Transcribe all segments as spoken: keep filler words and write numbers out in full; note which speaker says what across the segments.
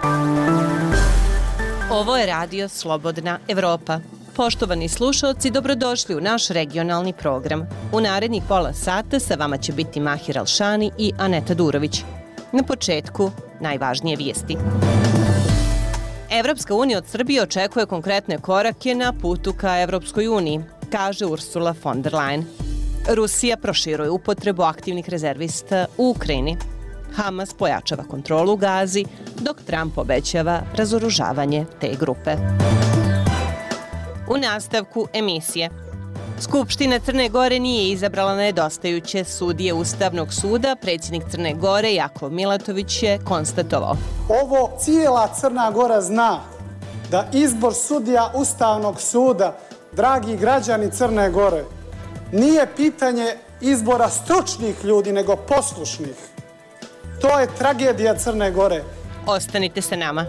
Speaker 1: Ovo je radio Slobodna Evropa. Poštovani slušalci, dobrodošli u naš regionalni program. U narednih pola sata sa vama će biti Mahir Alšani i Aneta Durović. Na početku, najvažnije vijesti. Evropska unija od Srbije očekuje konkretne korake na putu ka Evropskoj uniji, kaže Ursula von der Leyen. Rusija proširuje upotrebu aktivnih rezervista u Ukrajini. Hamas pojačava kontrolu u Gazi, dok Trump obećava razoružavanje te grupe. U nastavku emisije. Skupština Crne Gore nije izabrala nedostajuće sudije Ustavnog suda. Predsjednik Crne Gore Jakov Milatović je konstatovao.
Speaker 2: Ovo cijela Crna Gora zna da izbor sudija Ustavnog suda, dragi građani Crne Gore, nije pitanje izbora stručnih ljudi, nego poslušnih. To je tragedija Crne Gore.
Speaker 1: Ostanite sa nama.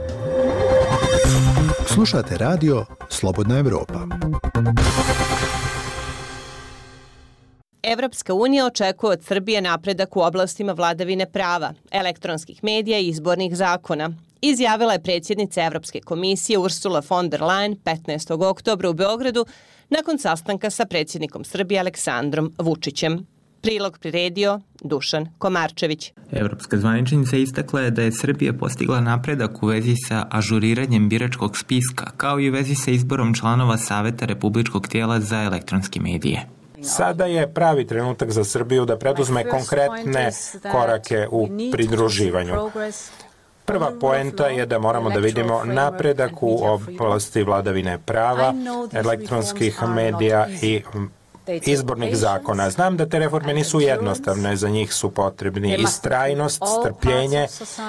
Speaker 3: Slušate radio Slobodna Evropa.
Speaker 1: Evropska unija očekuje od Srbije napredak u oblastima vladavine prava, elektronskih medija i izbornih zakona, izjavila je predsjednica Evropske komisije Ursula von der Leyen petnaestog oktobra u Beogradu nakon sastanka sa predsjednikom Srbije Aleksandrom Vučićem. Prilog priredio Dušan Komarčević.
Speaker 4: Evropska zvaničnica istakla je da je Srbija postigla napredak u vezi sa ažuriranjem biračkog spiska, kao i u vezi sa izborom članova Saveta Republičkog tijela za elektronske medije.
Speaker 5: Sada je pravi trenutak za Srbiju da preduzme konkretne korake u pridruživanju. Prva poenta je da moramo da vidimo napredak u oblasti vladavine prava, elektronskih medija i izbornih zakona. Znam da te reforme nisu jednostavne, za njih su potrebni istrajnost, strpljenje.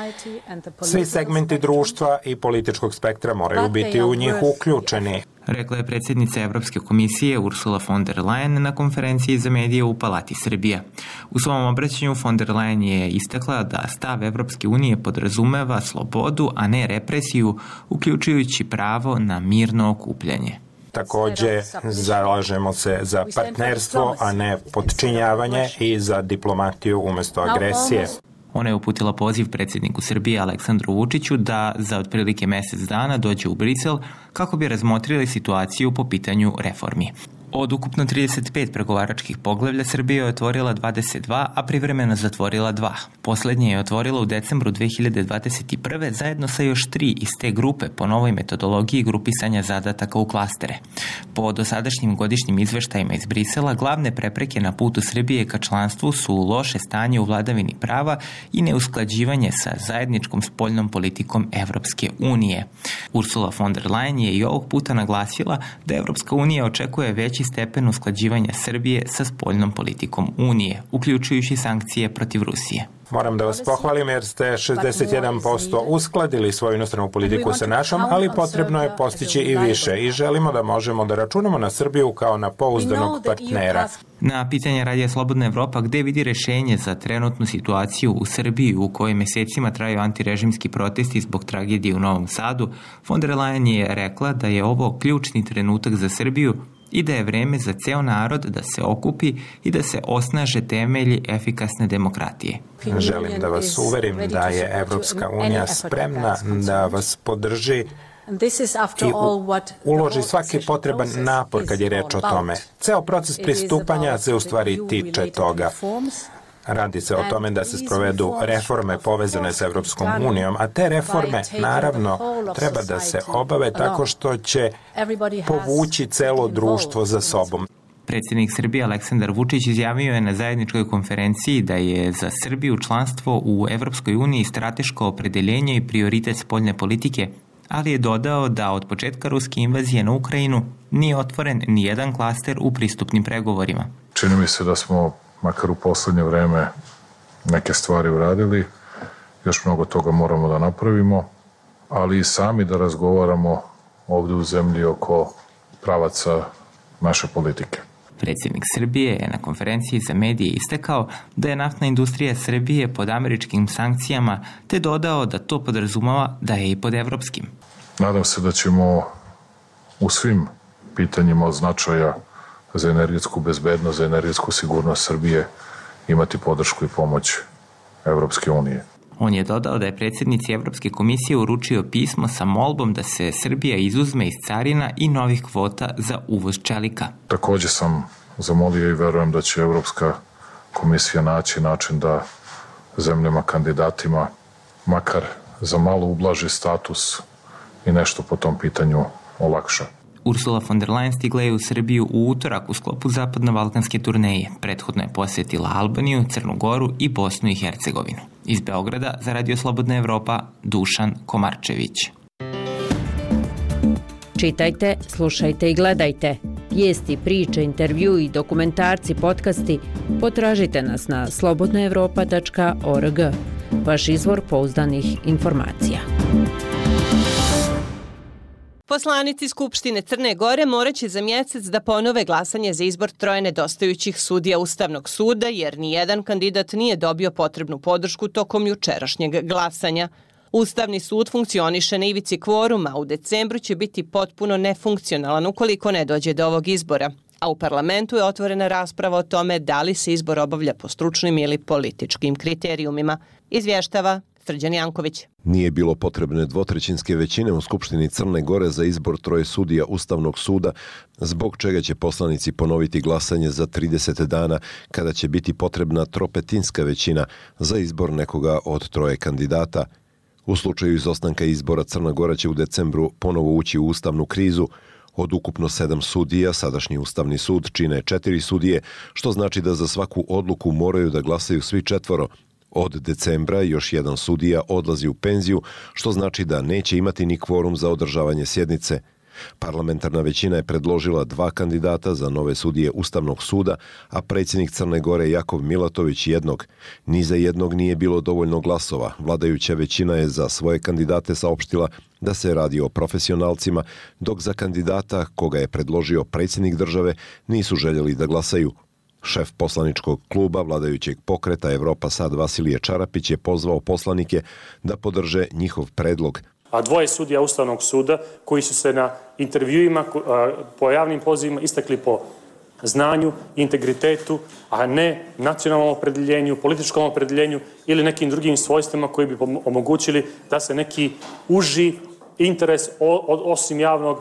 Speaker 5: Svi segmenti društva i političkog spektra moraju biti u njih uključeni,
Speaker 4: rekla je predsjednica Evropske komisije Ursula von der Leyen na konferenciji za medije u Palati Srbija. U svom obraćanju von der Leyen je istakla da stav Evropske unije podrazumeva slobodu, a ne represiju, uključujući pravo na mirno okupljanje.
Speaker 5: Takođe, zalažemo se za partnerstvo, a ne podčinjavanje, i za diplomatiju umjesto agresije.
Speaker 4: Ona je uputila poziv predsjedniku Srbije Aleksandru Vučiću da za otprilike mjesec dana dođe u Brisel kako bi razmotrili situaciju po pitanju reformi. Od ukupno trideset pet pregovaračkih poglavlja Srbija je otvorila dvadeset dva, a privremeno zatvorila dva. Poslednje je otvorila u decembru dve hiljade dvadeset prve zajedno sa još tri iz te grupe po novoj metodologiji grupisanja zadataka u klastere. Po dosadašnjim godišnjim izveštajima iz Brisela, glavne prepreke na putu Srbije ka članstvu su loše stanje u vladavini prava i neusklađivanje sa zajedničkom spoljnom politikom Evropske unije. Ursula von der Leyen je i ovog puta naglasila da Evropska unija očekuje veći stepen usklađivanja Srbije sa spoljnom politikom Unije, uključujući sankcije protiv Rusije.
Speaker 5: Moram da vas pohvalim jer ste šezdeset jedan posto uskladili svoju inostranu politiku sa našom, ali potrebno je postići i više i želimo da možemo da računamo na Srbiju kao na pouzdanog partnera.
Speaker 4: Na pitanje Radija Slobodna Evropa gde vidi rešenje za trenutnu situaciju u Srbiji u kojoj mesecima traju antirežimski protesti zbog tragedije u Novom Sadu, von der Leyen je rekla da je ovo ključni trenutak za Srbiju i da je vreme za ceo narod da se okupi i da se osnaže temelji efikasne demokratije.
Speaker 5: Želim da vas uverim da je Evropska unija spremna da vas podrži i uloži svaki potreban napor kad je reč o tome. Ceo proces pristupanja se u stvari tiče toga. Radi se o tome da se sprovedu reforme povezane s Evropskom unijom, a te reforme, naravno, treba da se obave tako što će povući celo društvo za sobom.
Speaker 4: Predsjednik Srbije Aleksandar Vučić izjavio je na zajedničkoj konferenciji da je za Srbiju članstvo u Evropskoj uniji strateško opredeljenje i prioritet spoljne politike, ali je dodao da od početka ruske invazije na Ukrajinu nije otvoren ni jedan klaster u pristupnim pregovorima.
Speaker 6: Čini mi se da smo makar u poslednje vreme neke stvari uradili, još mnogo toga moramo da napravimo, ali i sami da razgovaramo ovde u zemlji oko pravaca naše politike.
Speaker 4: Predsjednik Srbije je na konferenciji za medije istakao da je naftna industrija Srbije pod američkim sankcijama, te dodao da to podrazumava da je i pod evropskim.
Speaker 6: Nadam se da ćemo u svim pitanjima od značaja za energetsku bezbednost, za energetsku sigurnost Srbije imati podršku i pomoć Evropske unije.
Speaker 4: On je dodao da je predsjednici Evropske komisije uručio pismo sa molbom da se Srbija izuzme iz carina i novih kvota za uvoz čelika.
Speaker 6: Također sam zamolio i verujem da će Evropska komisija naći način da zemljama kandidatima makar za malo ublaži status i nešto po tom pitanju olakša.
Speaker 4: Ursula von der Leyen stigla je u Srbiju u utorak u sklopu zapadno-balkanske turneje. Prethodno je posjetila Albaniju, Crnu Goru i Bosnu i Hercegovinu. Iz Beograda za Radio Slobodna Evropa, Dušan Komarčević.
Speaker 7: Čitajte, slušajte i gledajte. Vijesti, priče, intervju i dokumentarci, podcasti potražite nas na slobodna evropa tačka org. Vaš izvor pouzdanih informacija.
Speaker 1: Poslanici Skupštine Crne Gore moraće za mjesec da ponove glasanje za izbor troje nedostajućih sudija Ustavnog suda, jer nijedan kandidat nije dobio potrebnu podršku tokom jučerašnjeg glasanja. Ustavni sud funkcioniše na ivici kvoruma, a u decembru će biti potpuno nefunkcionalan ukoliko ne dođe do ovog izbora. A u parlamentu je otvorena rasprava o tome da li se izbor obavlja po stručnim ili političkim kriterijumima. Izvještava Srđan Janković.
Speaker 8: Nije bilo potrebne dvotrećinske većine u Skupštini Crne Gore za izbor troje sudija Ustavnog suda, zbog čega će poslanici ponoviti glasanje za trideset dana, kada će biti potrebna tropetinska većina za izbor nekoga od troje kandidata. U slučaju izostanka izbora Crna Gora će u decembru ponovo ući u ustavnu krizu. Od ukupno sedam sudija, sadašnji Ustavni sud čine četiri sudije, što znači da za svaku odluku moraju da glasaju svi četvoro. Od decembra još jedan sudija odlazi u penziju, što znači da neće imati ni kvorum za održavanje sjednice. Parlamentarna većina je predložila dva kandidata za nove sudije Ustavnog suda, a predsjednik Crne Gore Jakov Milatović jednog. Ni za jednog nije bilo dovoljno glasova. Vladajuća većina je za svoje kandidate saopštila da se radi o profesionalcima, dok za kandidata koga je predložio predsjednik države nisu željeli da glasaju. Šef poslaničkog kluba vladajućeg pokreta Evropa Sad Vasilije Čarapić je pozvao poslanike da podrže njihov predlog.
Speaker 9: A dvoje sudija Ustavnog suda koji su se na intervjuima po javnim pozivima istakli po znanju, integritetu, a ne nacionalnom opredjeljenju, političkom opredjeljenju ili nekim drugim svojstvima koji bi omogućili da se neki uži interes osim javnog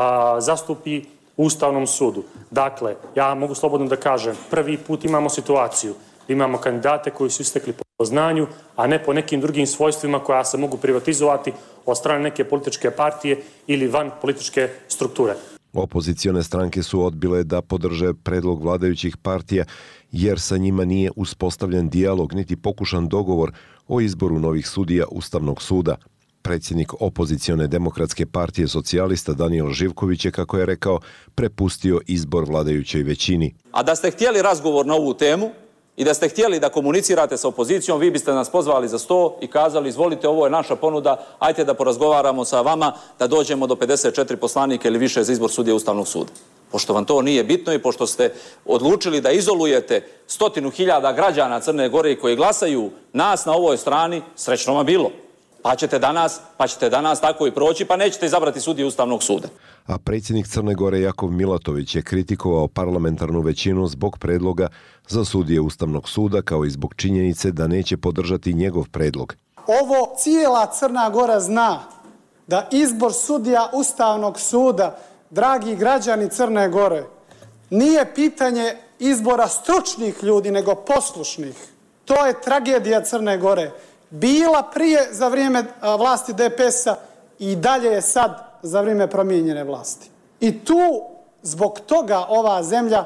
Speaker 9: zastupi u Ustavnom sudu. Dakle, ja mogu slobodno da kažem, prvi put imamo situaciju da imamo kandidate koji su istekli po znanju, a ne po nekim drugim svojstvima koja se mogu privatizovati od strane neke političke partije ili van političke strukture.
Speaker 8: Opozicione stranke su odbile da podrže predlog vladajućih partija, jer sa njima nije uspostavljen dijalog niti pokušan dogovor o izboru novih sudija Ustavnog suda. Predsjednik opozicione demokratske partije socijalista Danijel Živković je, kako je rekao, prepustio izbor vladajućoj većini.
Speaker 10: A da ste htjeli razgovor na ovu temu i da ste htjeli da komunicirate sa opozicijom, vi biste nas pozvali za sto i kazali, izvolite, ovo je naša ponuda, ajte da porazgovaramo sa vama, da dođemo do pedeset četiri poslanika ili više za izbor sudija Ustavnog suda. Pošto vam to nije bitno i pošto ste odlučili da izolujete stotinu hiljada građana Crne Gore koji glasaju nas na ovoj strani, srećno vam bilo. Pa ćete danas, pa ćete danas tako i proći, pa nećete izabrati sudije Ustavnog suda.
Speaker 8: A predsjednik Crne Gore Jakov Milatović je kritikovao parlamentarnu većinu zbog predloga za sudije Ustavnog suda, kao i zbog činjenice da neće podržati njegov predlog.
Speaker 2: Ovo cijela Crna Gora zna, da izbor sudija Ustavnog suda, dragi građani Crne Gore, nije pitanje izbora stručnih ljudi, nego poslušnih. To je tragedija Crne Gore. Bila prije za vrijeme vlasti D P S-a i dalje je sad za vrijeme promijenjene vlasti. I tu zbog toga ova zemlja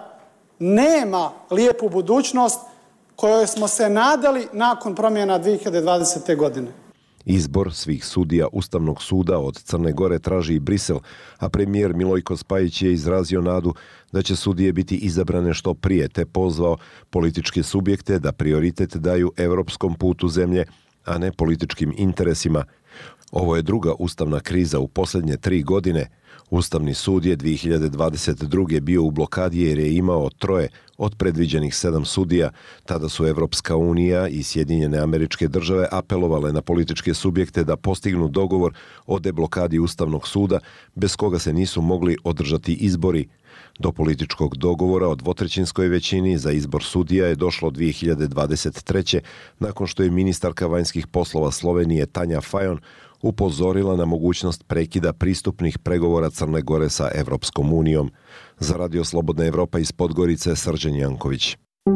Speaker 2: nema lijepu budućnost kojoj smo se nadali nakon promjena dvije hiljade dvadesete. godine.
Speaker 8: Izbor svih sudija Ustavnog suda od Crne Gore traži i Brisel, a premijer Milojko Spajić je izrazio nadu da će sudije biti izabrane što prije, te pozvao političke subjekte da prioritet daju evropskom putu zemlje, a ne političkim interesima. Ovo je druga ustavna kriza u posljednje tri godine. Ustavni sud je dve hiljade dvadeset druge bio u blokadi jer je imao troje od predviđenih sedam sudija. Tada su Evropska unija i Sjedinjene Američke Države apelovale na političke subjekte da postignu dogovor o deblokadi Ustavnog suda, bez koga se nisu mogli održati izbori. Do političkog dogovora o dvotrećinskoj većini za izbor sudija je došlo dve hiljade dvadeset treće nakon što je ministarka vanjskih poslova Slovenije Tanja Fajon upozorila na mogućnost prekida pristupnih pregovora Crne Gore sa Evropskom unijom. Za Radio Slobodna Evropa iz Podgorice, Srđan Janković.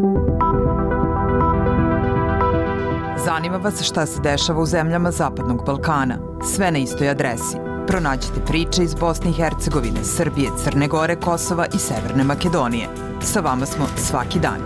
Speaker 11: Zanima vas šta se dešava u zemljama Zapadnog Balkana? Sve na istoj adresi. Pronađite priče iz Bosne i Hercegovine, Srbije, Crne Gore, Kosova i Severne Makedonije. Sa vama smo svaki dan.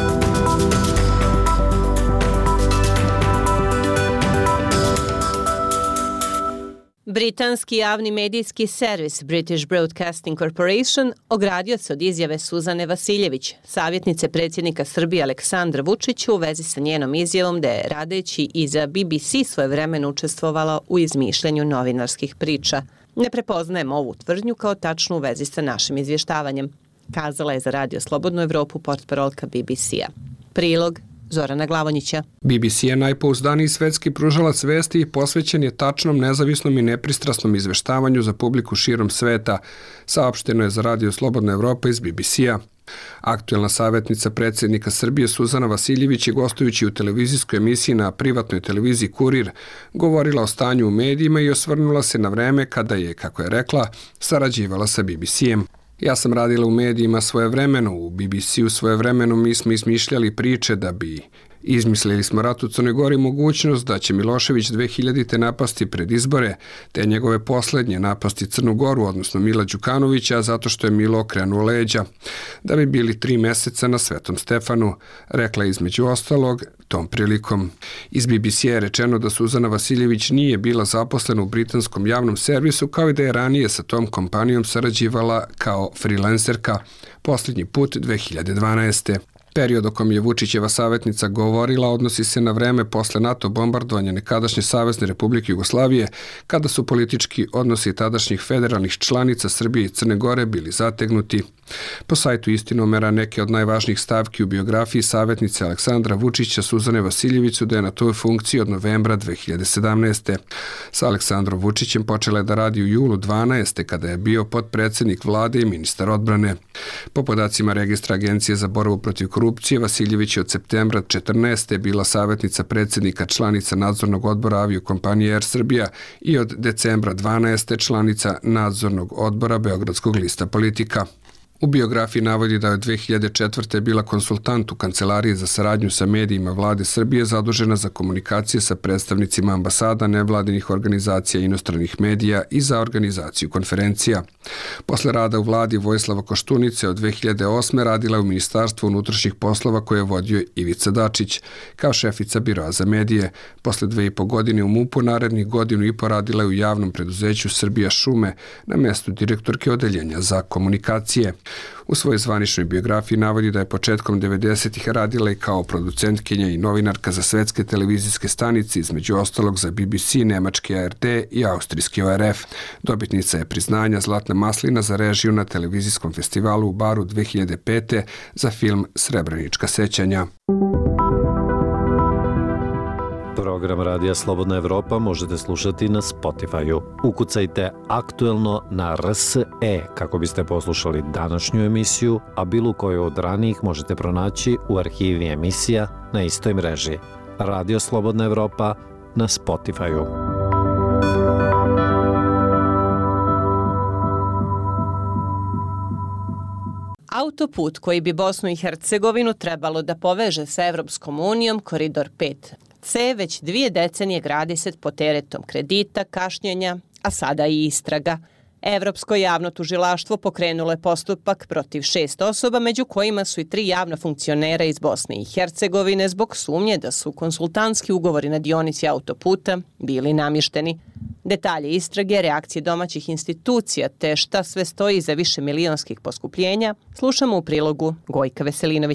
Speaker 1: Britanski javni medijski servis British Broadcasting Corporation ogradio se od izjave Suzane Vasiljević, savjetnice predsjednika Srbije Aleksandra Vučića u vezi sa njenom izjavom da je radeći i za B B C svojevremeno učestvovala u izmišljanju novinarskih priča. Ne prepoznajemo ovu tvrdnju kao tačnu u vezi sa našim izvještavanjem, kazala je za Radio Slobodnu Evropu portparolka B B C-a. Prilog Zorana Glavonjića.
Speaker 12: B B C je najpouzdaniji svetski pružalac vesti i posvećen je tačnom, nezavisnom i nepristrasnom izveštavanju za publiku širom sveta, saopšteno je za Radio Slobodna Evropa iz B B C-a. Aktuelna savjetnica predsjednika Srbije Suzana Vasiljević je gostujući u televizijskoj emisiji na privatnoj televiziji Kurir govorila o stanju u medijima i osvrnula se na vreme kada je, kako je rekla, sarađivala sa B B C-em. Ja sam radila u medijima svojevremeno, u B B C-u svojevremeno mi smo izmišljali priče da bi izmislili smo rat u Crnoj Gori, mogućnost da će Milošević dve hiljadite napasti pred izbore, te njegove poslednje napasti Crnu Goru, odnosno Mila Đukanovića, zato što je Milo okrenuo leđa, da bi bili tri meseca na Svetom Stefanu, rekla između ostalog tom prilikom. Iz B B C je rečeno da Suzana Vasiljević nije bila zaposlena u britanskom javnom servisu, kao i da je ranije sa tom kompanijom sarađivala kao freelancerka, posljednji put dve hiljade dvanaeste. Period o kom je Vučićeva savjetnica govorila odnosi se na vreme posle NATO bombardovanja nekadašnje Savezne Republike Jugoslavije, kada su politički odnosi tadašnjih federalnih članica Srbije i Crne Gore bili zategnuti. Po sajtu Istinomera neke od najvažnijih stavki u biografiji savjetnice Aleksandra Vučića Suzane Vasiljević su da je na toj funkciji od novembra dve hiljade sedamnaeste. Sa Aleksandrom Vučićem počela je da radi u julu dvanaeste kada je bio potpredsjednik vlade i ministar odbrane. Po podacima registra Agencije za borbu protiv korupcije, Vasiljević je od septembra četrnaeste bila savjetnica predsjednika članica nadzornog odbora aviokompanije Air Srbija i od decembra dvanaeste članica nadzornog odbora Beogradskog lista Politika. U biografiji navodi da je od dve hiljade četvrte bila konsultant u Kancelariji za saradnju sa medijima vlade Srbije zadužena za komunikacije sa predstavnicima ambasada, nevladinih organizacija i inostranih medija i za organizaciju konferencija. Posle rada u vladi Vojislava Koštunice od dve hiljade osme radila je u Ministarstvu unutrašnjih poslova koje je vodio Ivica Dačić kao šefica biroa za medije. Posle dve i po godine u MUP-u narednih godinu i po radila je u javnom preduzeću Srbija šume na mestu direktorke odeljenja za komunikacije. U svojoj zvaničnoj biografiji navodi da je početkom devedesetih radila i kao producentkinja i novinarka za svetske televizijske stanice, između ostalog za B B C, nemački A R D i austrijski O R F. Dobitnica je priznanja Zlatna maslina za režiju na televizijskom festivalu u Baru dve hiljade pete za film Srebrenička sećanja.
Speaker 13: Program Radija Slobodna Evropa možete slušati na Spotify-u. Ukucajte aktuelno na R S E kako biste poslušali današnju emisiju, a bilo koju od ranijih možete pronaći u arhivi emisija na istoj mreži. Radio Slobodna Evropa na Spotify-u.
Speaker 1: Autoput koji bi Bosnu i Hercegovinu trebalo da poveže sa Evropskom unijom, Koridor pet C, već dvije decenije gradi se pod teretom kredita, kašnjenja, a sada i istraga. Evropsko javno tužilaštvo pokrenulo je postupak protiv šest osoba, među kojima su i tri javna funkcionera iz Bosne i Hercegovine zbog sumnje da su konsultantski ugovori na dionici autoputa bili namješteni. Detalje istrage, reakcije domaćih institucija te šta sve stoji iza više milionskih poskupljenja slušamo u prilogu Gojka Veselinovića.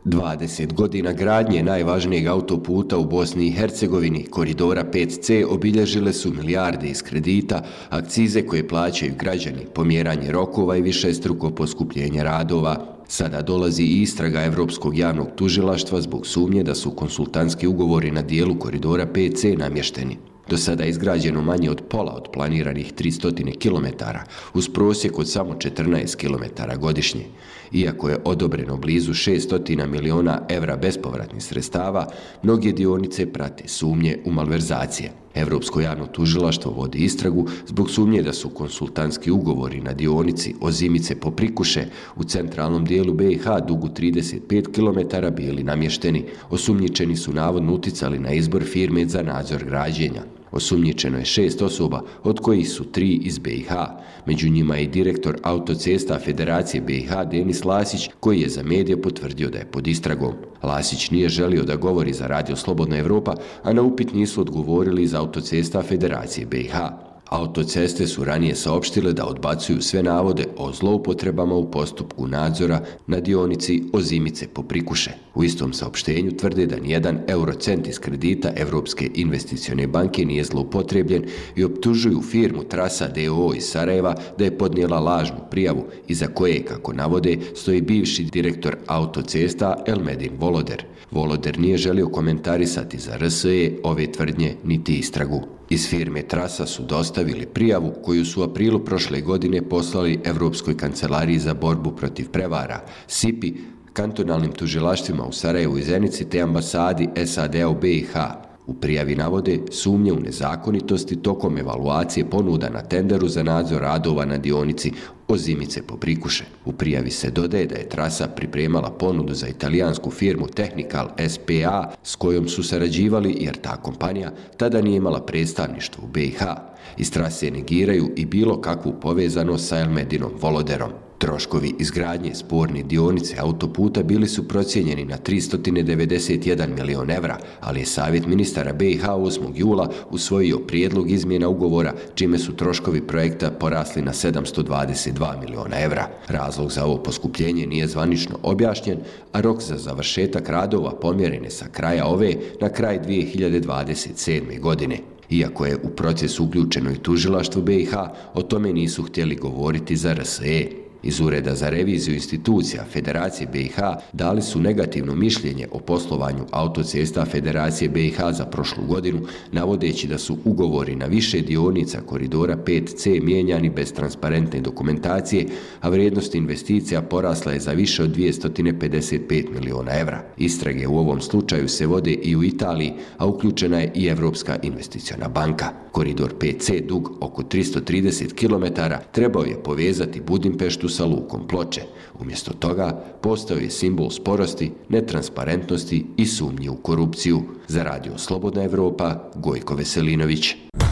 Speaker 14: dvadeset godina gradnje najvažnijeg autoputa u Bosni i Hercegovini, koridora pet ce, obilježile su milijarde iz kredita, akcize koje plaćaju građani, pomjeranje rokova i višestruko poskupljenje radova. Sada dolazi i istraga Evropskog javnog tužilaštva zbog sumnje da su konsultantski ugovori na dijelu koridora pet ce namješteni. Do sada je izgrađeno manje od pola od planiranih tristo kilometara, uz prosjek od samo četrnaest kilometara godišnje. Iako je odobreno blizu šesto miliona evra bespovratnih sredstava, mnoge dionice prate sumnje u malverzacije. Evropsko javno tužilaštvo vodi istragu zbog sumnje da su konsultantski ugovori na dionici Ozimice Poprikuše u centralnom dijelu be i ha dugu trideset pet kilometara bili namješteni. Osumnjičeni su navodno uticali na izbor firme za nadzor građenja. Osumnjičeno je šest osoba, od kojih su tri iz be i ha. Među njima je i direktor autocesta Federacije be i ha Denis Lasić, koji je za medije potvrdio da je pod istragom. Lasić nije želio da govori za Radio Slobodna Evropa, a na upit nisu odgovorili iz autocesta Federacije be i ha. Autoceste su ranije saopštile da odbacuju sve navode o zloupotrebama u postupku nadzora na dionici Ozimice Poprikuše. U istom saopštenju tvrde da nijedan eurocent iz kredita Evropske investicione banke nije zloupotrebljen i optužuju firmu Trasa de o o iz Sarajeva da je podnijela lažnu prijavu iza koje, kako navode, stoji bivši direktor autocesta Elmedin Voloder. Voloder nije želio komentarisati za er es e ove tvrdnje niti istragu. Iz firme Trasa su dostavili prijavu koju su u aprilu prošle godine poslali Evropskoj kancelariji za borbu protiv prevara, S I P I, kantonalnim tužilaštvima u Sarajevu i Zenici te ambasadi es a de a u be i ha. U prijavi navode sumnje u nezakonitosti tokom evaluacije ponuda na tenderu za nadzor radova na dionici Ozimice Poprikuše. U prijavi se dodaje da je Trasa pripremala ponudu za italijansku firmu Technical es pe a s kojom su sarađivali jer ta kompanija tada nije imala predstavništvo u be i ha. Iz Trase negiraju i bilo kakvu povezanost sa Elmedinom Voloderom. Troškovi izgradnje sporne dionice autoputa bili su procijenjeni na tristo devedeset jedan milion evra, ali je Savjet ministara be i ha osmog jula usvojio prijedlog izmjena ugovora, čime su troškovi projekta porasli na sedamsto dvadeset dva miliona evra. Razlog za ovo poskupljenje nije zvanično objašnjen, a rok za završetak radova pomjeren je sa kraja ove na kraj dvije hiljade dvadeset sedme. godine. Iako je u proces uključeno i tužilaštvo be i ha, o tome nisu htjeli govoriti za er es e. Iz Ureda za reviziju institucija Federacije be i ha dali su negativno mišljenje o poslovanju autocesta Federacije be i ha za prošlu godinu, navodeći da su ugovori na više dionica koridora pet ce mijenjani bez transparentne dokumentacije, a vrijednost investicija porasla je za više od dvjesto pedeset pet miliona evra. Istrage u ovom slučaju se vode i u Italiji, a uključena je i Evropska investiciona banka. Koridor pet ce, dug oko tristo trideset kilometara, trebao je povezati Budimpeštu sa lukom Ploče. Umjesto toga postao je simbol sporosti, netransparentnosti i sumnje u korupciju. Za Radio Slobodna Evropa, Gojko Veselinović.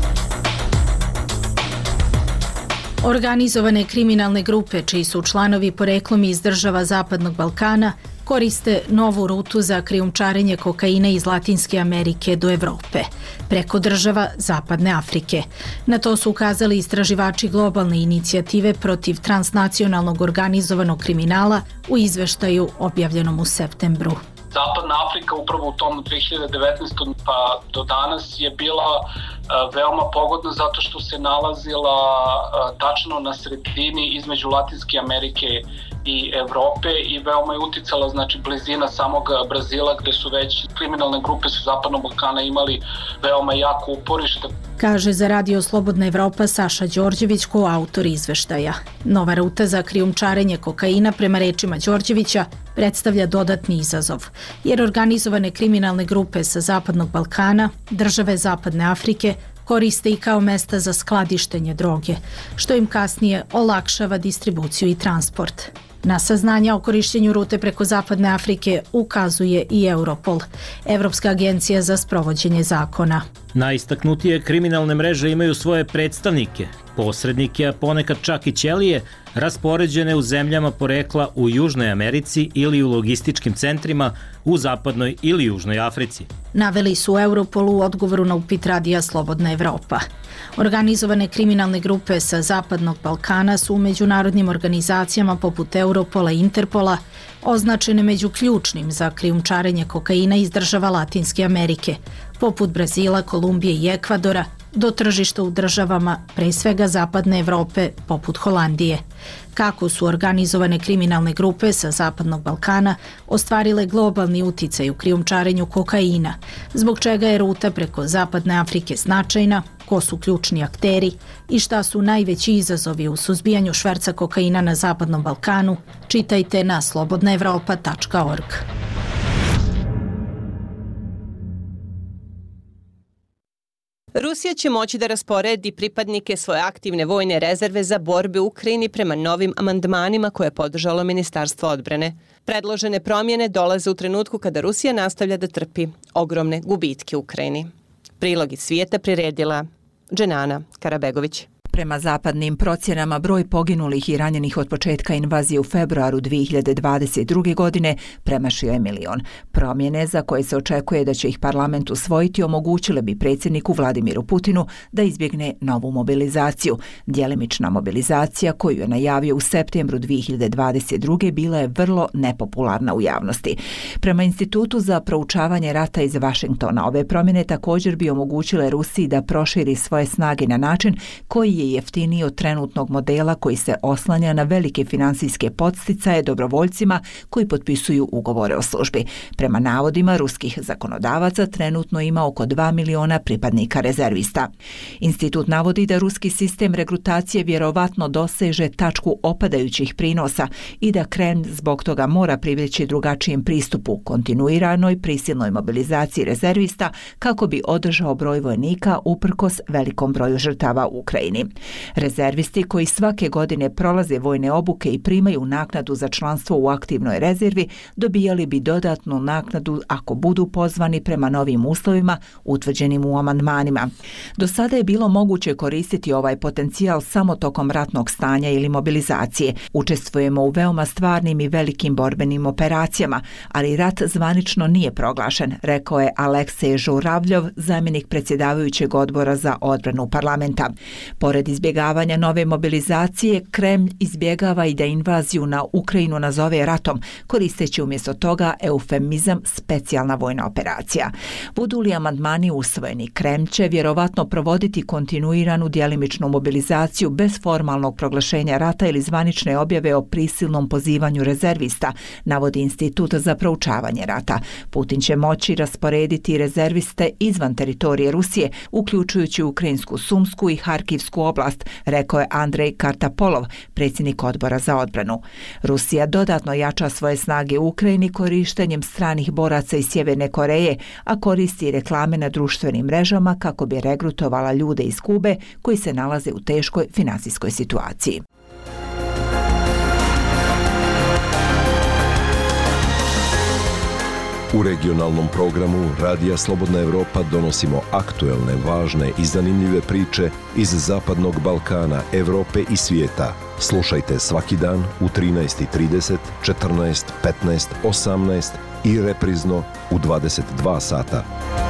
Speaker 15: Organizovane kriminalne grupe, čiji su članovi poreklom iz država Zapadnog Balkana, koriste novu rutu za krijumčarenje kokaina iz Latinske Amerike do Evrope, preko država Zapadne Afrike. Na to su ukazali istraživači globalne inicijative protiv transnacionalnog organizovanog kriminala u izveštaju objavljenom u septembru.
Speaker 16: Zapadna Afrika upravo u tom dve hiljade devetnaestom pa do danas je bila veoma pogodna zato što se nalazila tačno na sredini između Latinske Amerike i Evrope i veoma je uticala, znači, blizina samog Brazila gde su već kriminalne grupe sa Zapadnog Balkana imali veoma jako uporište.
Speaker 15: Kaže za Radio Slobodna Evropa Saša Đorđević, koautor izveštaja. Nova ruta za krijumčarenje kokaina, prema rečima Đorđevića, predstavlja dodatni izazov, jer organizovane kriminalne grupe sa Zapadnog Balkana, države Zapadne Afrike, koriste i kao mesta za skladištenje droge, što im kasnije olakšava distribuciju i transport. Na saznanja o korišćenju rute preko Zapadne Afrike ukazuje i Europol, Evropska agencija za sprovođenje zakona.
Speaker 17: Najistaknutije kriminalne mreže imaju svoje predstavnike posrednike, a ponekad čak i ćelije, raspoređene u zemljama porekla u Južnoj Americi ili u logističkim centrima u Zapadnoj ili Južnoj Africi.
Speaker 15: Naveli su u Europolu u odgovoru na upit radija Slobodna Evropa. Organizovane kriminalne grupe sa Zapadnog Balkana su u međunarodnim organizacijama poput Europola i Interpola označene među ključnim za krijumčarenje kokaina iz država Latinske Amerike, poput Brazila, Kolumbije i Ekvadora, do tržišta u državama, pre svega Zapadne Evrope, poput Holandije. Kako su organizovane kriminalne grupe sa Zapadnog Balkana ostvarile globalni uticaj u krijumčarenju kokaina, zbog čega je ruta preko Zapadne Afrike značajna, ko su ključni akteri i šta su najveći izazovi u suzbijanju šverca kokaina na Zapadnom Balkanu, čitajte na slobodna evropa tačka org.
Speaker 1: Rusija će moći da rasporedi pripadnike svoje aktivne vojne rezerve za borbe u Ukrajini prema novim amandmanima koje je podržalo Ministarstvo odbrane. Predložene promjene dolaze u trenutku kada Rusija nastavlja da trpi ogromne gubitke u Ukrajini. Prilog iz svijeta priredila Dženana Karabegović.
Speaker 18: Prema zapadnim procjenama, broj poginulih i ranjenih od početka invazije u februaru dvije hiljade dvadeset druge. godine premašio je milion. Promjene za koje se očekuje da će ih parlament usvojiti omogućile bi predsjedniku Vladimiru Putinu da izbjegne novu mobilizaciju. Djelimična mobilizacija koju je najavio u septembru dvije hiljade dvadeset druge. bila je vrlo nepopularna u javnosti. Prema Institutu za proučavanje rata iz Vašingtona, ove promjene također bi omogućile Rusiji da proširi svoje snage na način koji je jeftiniji od trenutnog modela koji se oslanja na velike finansijske podsticaje dobrovoljcima koji potpisuju ugovore o službi. Prema navodima ruskih zakonodavaca trenutno ima oko dva miliona pripadnika rezervista. Institut navodi da ruski sistem regrutacije vjerovatno doseže tačku opadajućih prinosa i da Kremlj zbog toga mora pribjeći drugačijem pristupu kontinuiranoj prisilnoj mobilizaciji rezervista kako bi održao broj vojnika uprkos velikom broju žrtava u Ukrajini. Rezervisti koji svake godine prolaze vojne obuke i primaju naknadu za članstvo u aktivnoj rezervi dobijali bi dodatnu naknadu ako budu pozvani prema novim uslovima utvrđenim u amandmanima. Do sada je bilo moguće koristiti ovaj potencijal samo tokom ratnog stanja ili mobilizacije. Učestvujemo u veoma stvarnim i velikim borbenim operacijama, ali rat zvanično nije proglašen, rekao je Aleksej Žuravljov, zamjenik predsjedavajućeg odbora za odbranu parlamenta. Pored izbjegavanja nove mobilizacije, Kremlj izbjegava i da invaziju na Ukrajinu nazove ratom, koristeći umjesto toga eufemizam specijalna vojna operacija. Budu li amandmani usvojeni, Kremlj će vjerovatno provoditi kontinuiranu djelimičnu mobilizaciju bez formalnog proglašenja rata ili zvanične objave o prisilnom pozivanju rezervista, navodi Institut za proučavanje rata. Putin će moći rasporediti rezerviste izvan teritorije Rusije, uključujući ukrajinsku Sumsku i Harkivsku oblast, rekao je Andrej Kartapolov, predsjednik odbora za odbranu. Rusija dodatno jača svoje snage u Ukrajini korištenjem stranih boraca iz Sjeverne Koreje, a koristi reklame na društvenim mrežama kako bi regrutovala ljude iz Kube koji se nalaze u teškoj finansijskoj situaciji.
Speaker 8: U regionalnom programu Radija Slobodna Evropa donosimo aktuelne, važne i zanimljive priče iz Zapadnog Balkana, Evrope i svijeta. Slušajte svaki dan u trinaest i trideset, četrnaest, petnaest, osamnaest i reprizno u dvadeset dva sata.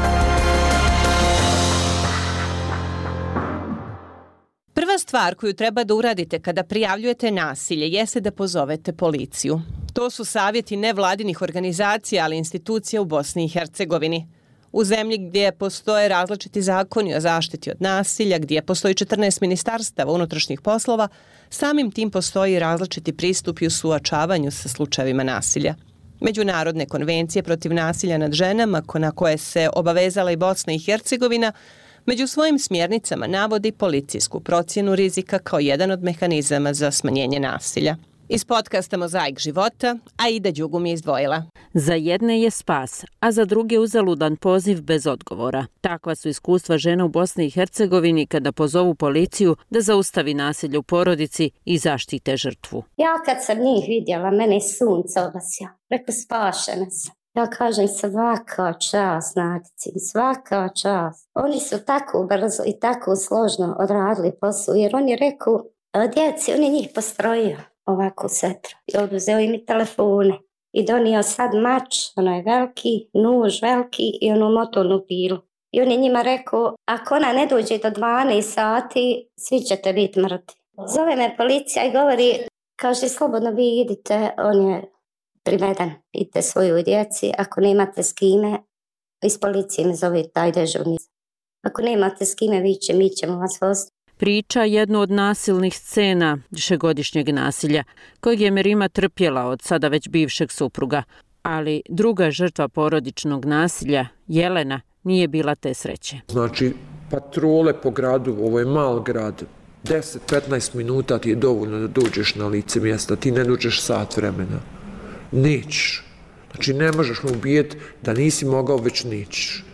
Speaker 1: Prva stvar koju treba da uradite kada prijavljujete nasilje jeste da pozovete policiju. To su savjeti nevladinih organizacija, ali i institucija u Bosni i Hercegovini. U zemlji gdje postoje različiti zakoni o zaštiti od nasilja, gdje postoji četrnaest ministarstava unutrašnjih poslova, samim tim postoji različiti pristupi u suočavanju sa slučajevima nasilja. Međunarodne konvencije protiv nasilja nad ženama, na koje se obavezala i Bosna i Hercegovina, među svojim smjernicama navodi policijsku procjenu rizika kao jedan od mehanizama za smanjenje nasilja. Iz podcasta Mozaik života, Aida Đugum je izdvojila.
Speaker 7: Za jedne je spas, a za druge uzaludan poziv bez odgovora. Takva su iskustva žena u Bosni i Hercegovini kada pozovu policiju da zaustavi nasilje u porodici i zaštite žrtvu.
Speaker 19: Ja kad sam njih vidjela, mene je sunce obasja. Rekao, spašene sam. Ja kažem svaka čast, znatici, svaka čast. Oni su tako brzo i tako složno odradili posao, jer on je rekao, djeci, on je njih postrojio ovako setra. I oduzeo im i telefone. I donio sad mač, ono je veliki, nuž veliki i onu motornu pilu. I on je njima rekao, ako ona ne dođe do dvanaest sati, svi ćete biti mrtvi. Zove me policija i govori, kaže, slobodno vi idite, on je priveden, idite svoju djeci, ako nemate s kime, iz policije me zove taj dežurni. Ako nemate s kime, vi će, mi ćemo vas voziti.
Speaker 7: Priča jednu od nasilnih scena višegodišnjeg nasilja, kojeg je Merima trpjela od sada već bivšeg supruga, ali druga žrtva porodičnog nasilja, Jelena, nije bila te sreće.
Speaker 20: Znači, patrole po gradu, ovo je mal grad, deset do petnaest minuta ti je dovoljno da dođeš na lice mjesta, ti ne dođeš sat vremena. Nećeš. Znači, ne možeš mu ubijeti da nisi mogao, već nećeš.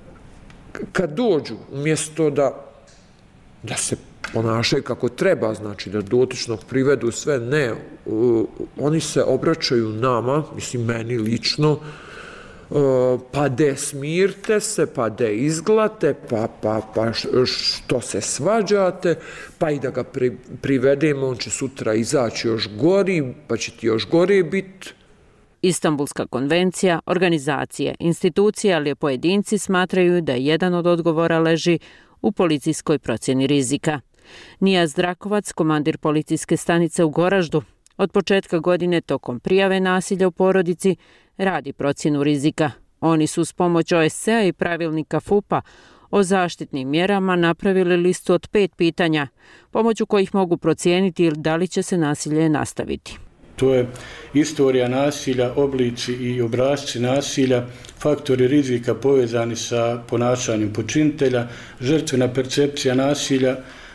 Speaker 20: Kad dođu, umjesto da da se ponašaju kako treba, znači da dotičnog privedu sve, ne, uh, oni se obraćaju nama, mislim meni lično, uh, pa de smirte se, pa de izglate, pa, pa, pa što se svađate, pa i da ga pri, privedemo, on će sutra izaći još gori, pa će ti još gore biti.
Speaker 7: Istanbulska konvencija, organizacije, institucije, ali i pojedinci smatraju da jedan od odgovora leži u policijskoj procjeni rizika. Nijaz Drakovac, komandir policijske stanice u Goraždu, od početka godine tokom prijave nasilja u porodici radi procjenu rizika. Oni su s pomoć O S C-a i pravilnika F U P-a o zaštitnim mjerama napravili listu od pet pitanja, pomoću kojih mogu procijeniti da li će se nasilje nastaviti.
Speaker 21: To je istorija nasilja, oblici i obrasci nasilja, faktori rizika povezani sa ponašanjem počinitelja, žrtvena percepcija nasilja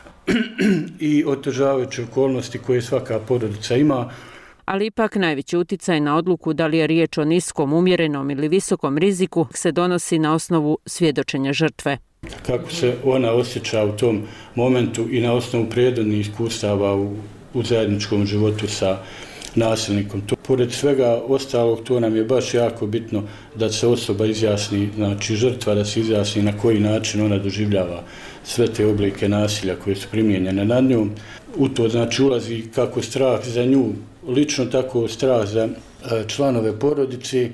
Speaker 21: i otežavajuće okolnosti koje svaka porodica ima.
Speaker 7: Ali ipak najveći uticaj na odluku da li je riječ o niskom, umjerenom ili visokom riziku se donosi na osnovu svjedočenja žrtve.
Speaker 21: Kako se ona osjeća u tom momentu i na osnovu prirodnih iskustava u, u zajedničkom životu sa nasilnikom. To, pored svega ostalog, to nam je baš jako bitno da se osoba izjasni, znači žrtva da se izjasni na koji način ona doživljava sve te oblike nasilja koje su primijenjene nad njom. U to znači ulazi kako strah za nju, lično tako strah za članove porodice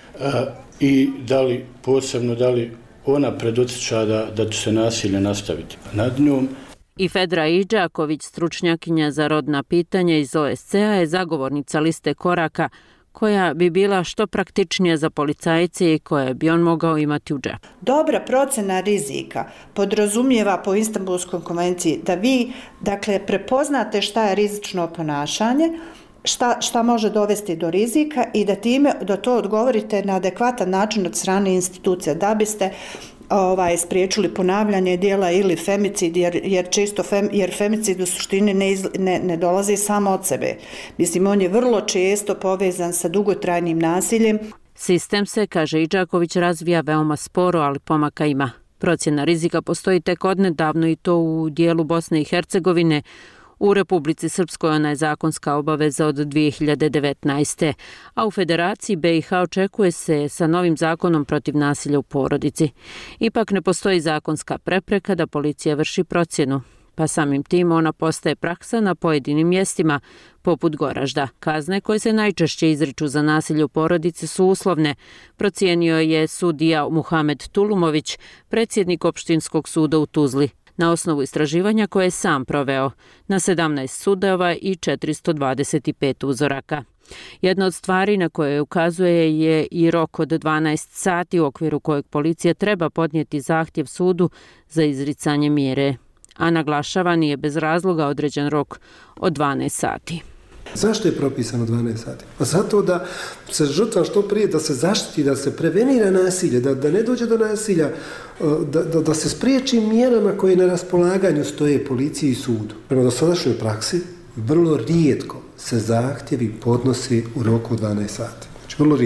Speaker 21: i da li posebno da li ona predosjeća da, da će se nasilje nastaviti nad njom.
Speaker 7: I Fedra Iđaković, stručnjakinja za rodna pitanja iz O S C-a, je zagovornica liste koraka koja bi bila što praktičnija za policajce i koje bi on mogao imati u džepu.
Speaker 22: Dobra procena rizika podrazumijeva po Istanbulskoj konvenciji da vi, dakle, prepoznate šta je rizično ponašanje, šta, šta može dovesti do rizika i da time da to odgovorite na adekvatan način od strane institucija, da biste ovaj, spriječili ponavljanje dijela ili femicid, jer, jer često fem, jer femicid u suštini ne, iz, ne, ne dolazi samo od sebe. Mislim, on je vrlo često povezan sa dugotrajnim nasiljem.
Speaker 7: Sistem se, kaže Iđaković, razvija veoma sporo, ali pomaka ima. Procjena rizika postoji tek odnedavno i to u dijelu Bosne i Hercegovine. U Republici Srpskoj ona je zakonska obaveza od dvije hiljade devetnaeste. a u Federaciji B i H očekuje se sa novim zakonom protiv nasilja u porodici. Ipak ne postoji zakonska prepreka da policija vrši procjenu, pa samim tim ona postaje praksa na pojedinim mjestima, poput Goražda. Kazne koje se najčešće izriču za nasilje u porodici su uslovne, procijenio je sudija Muhamed Tulumović, predsjednik opštinskog suda u Tuzli, na osnovu istraživanja koje je sam proveo na sedamnaest sudova i četiristo dvadeset pet uzoraka. Jedna od stvari na koje ukazuje je i rok od dvanaest sati u okviru kojeg policija treba podnijeti zahtjev sudu za izricanje mjere, a naglašava nije bez razloga određen rok od dvanaest sati.
Speaker 23: Zašto je propisano dvanaest sati? Pa zato da se žrtva što prije, da se zaštiti, da se prevenira nasilje, da, da ne dođe do nasilja, da, da, da se spriječi mjerama koje na raspolaganju stoje policiji i sudu. Prema dosadašnjoj praksi, vrlo rijetko se zahtjevi podnosi u roku dvanaest sati. Znači, vrlo rijetko.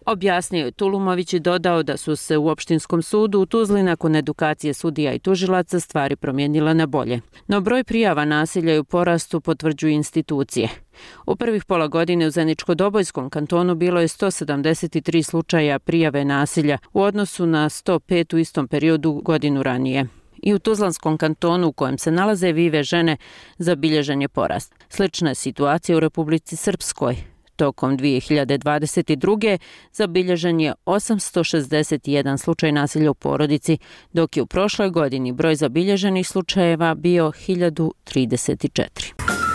Speaker 7: Objasnio je Tulumović i dodao da su se u opštinskom sudu u Tuzli nakon edukacije sudija i tužilaca stvari promijenile na bolje. No broj prijava nasilja i u porastu potvrđuju institucije. U prvih pola godine u Zeničko-Dobojskom kantonu bilo je sto sedamdeset tri slučaja prijave nasilja u odnosu na sto pet u istom periodu godinu ranije. I u Tuzlanskom kantonu u kojem se nalaze Vive žene zabilježen je porast. Slična je situacija u Republici Srpskoj. Tokom dvije hiljade dvadeset druge zabilježen je osamsto šezdeset jedan slučaj nasilja u porodici, dok je u prošloj godini broj zabilježenih slučajeva bio hiljadu trideset četiri.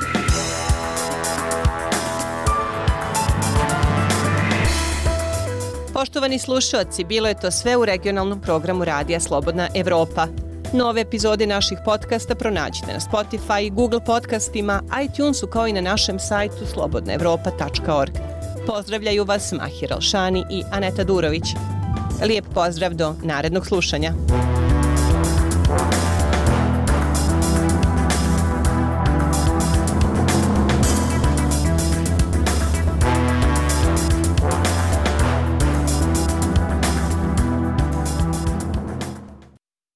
Speaker 1: Poštovani slušalci, bilo je to sve u regionalnom programu Radija Slobodna Evropa. Nove epizode naših podcasta pronađite na Spotify, Google podcastima, iTunesu kao i na našem sajtu slobodna evropa tačka org. Pozdravljaju vas Mahir Alšani i Aneta Durović. Lijep pozdrav do narednog slušanja.